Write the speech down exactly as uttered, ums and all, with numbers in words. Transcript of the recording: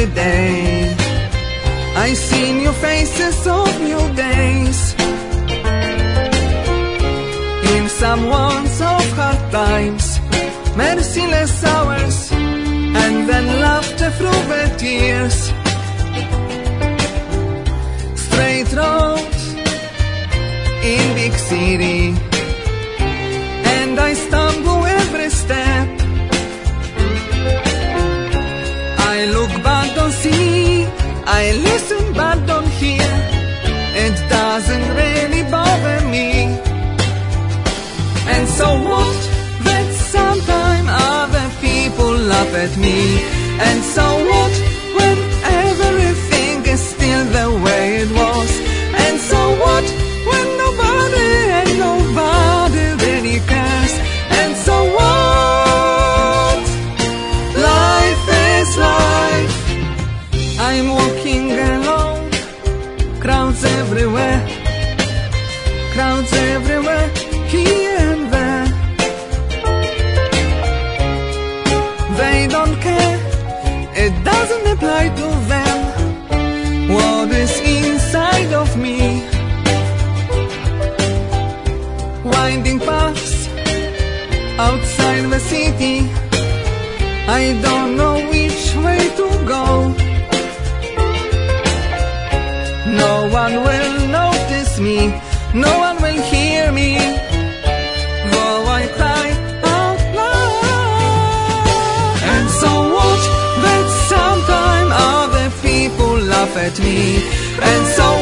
every day. I see new faces of new days. In someone's of hard times, merciless hours, and then laughter through the tears. Straight roads in big city, and I stumble every step. I look but don't see, I listen but don't hear. It doesn't really bother me. And so what? That sometime other people laugh at me. And so what? When everything is still the way it was. And so what? When nobody and nobody really cares. And so what? Life is life. I'm walking alone, crowds everywhere, crowds everywhere, here and there. They don't care, it doesn't apply to them. What is inside of me? Winding paths outside the city, I don't know which way to go. No one will notice me, no one will hear me, though I cry out loud. And so what? That sometime other people laugh at me. And so